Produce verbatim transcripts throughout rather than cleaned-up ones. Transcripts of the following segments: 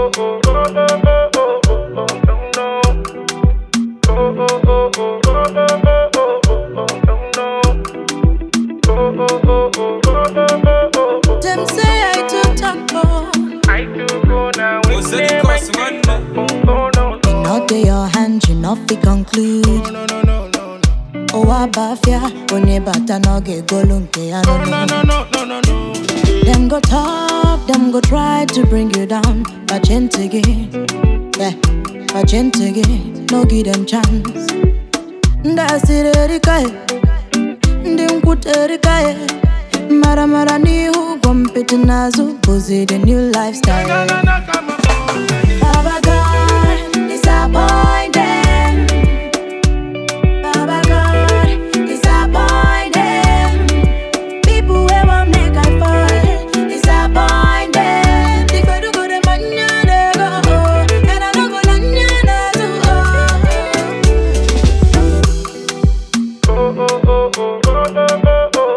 Them say I too taco. I do go now. What's the cost, man? You know they your hand, you know fi conclude. No, no, no, no, no. Oh, abafia, onye bata no ge golunke No, no, no, no, no, no, no. Them go talk, them go try to bring you down. But gentle, yeah, but gentle, no give them chance. That's it, Erika. Dim kut Erika. Mara mara ni hu gompet nazu, pose the new lifestyle. Baba God, disappointed. Baba God, disappointed. People who won't make I fall, disappointed. They go to go to manya they go, and I don't go nanya na to oh. Oh oh oh oh oh oh oh.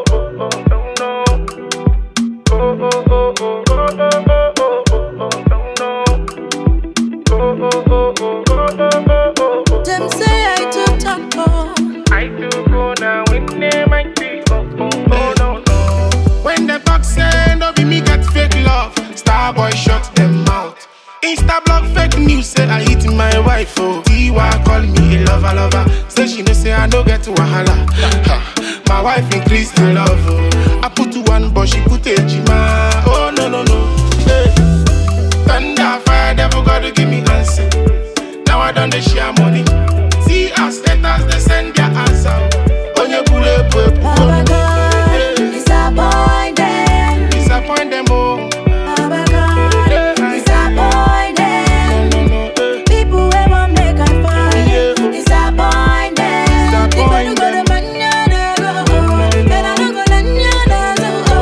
Them say I too taco. I do go now when they might be. Oh, oh, oh, no, no. When the talk say no be me get fake love, Starboy shut them out. Insta blog fake news say I hit my wife. Oh, Tiwa call me a lover lover. Say she no say I no get to wahala. Ha, my wife increased the love. Oh. I put to one but she put a jima. Oh no no no. Hey. Thunder fire devil gotta give me answer. Now I done the share money. See us letters they send their answer. On your bullet boy. Baba God, disappoint them. Disappoint them oh. Baba God, disappoint them. No, no, no, eh. People who won't make I fall, disappoint them. They go to go to manya they go, and I don't go nanya na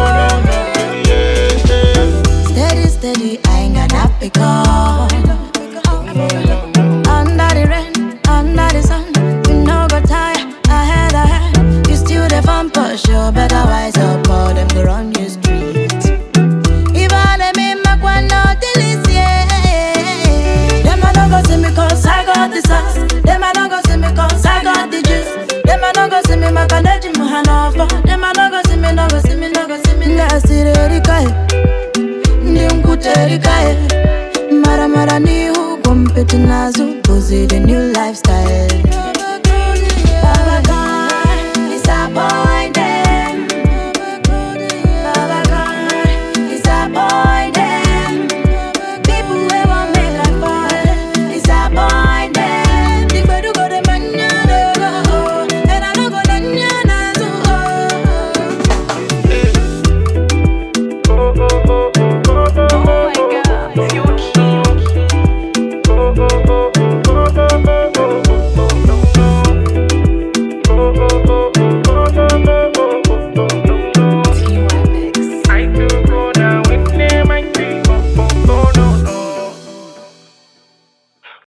to oh. Steady steady, I ain't got nothing because. Under the rain, under the sun, you no go tired, ahead, ahead. You still the fun push, you better wise up, or them go run your street. If I let me make one not this year, them I don't go see me cause I got the sauce. Them I don't go see me cause I got the juice. Them I don't go see me make a legend, my hand off. Them I don't go see me, don't go see me, don't go see me. That's it, Erika. Dim kut Erika. Mara mara ni hu gompet nazu, pose the new lifestyle.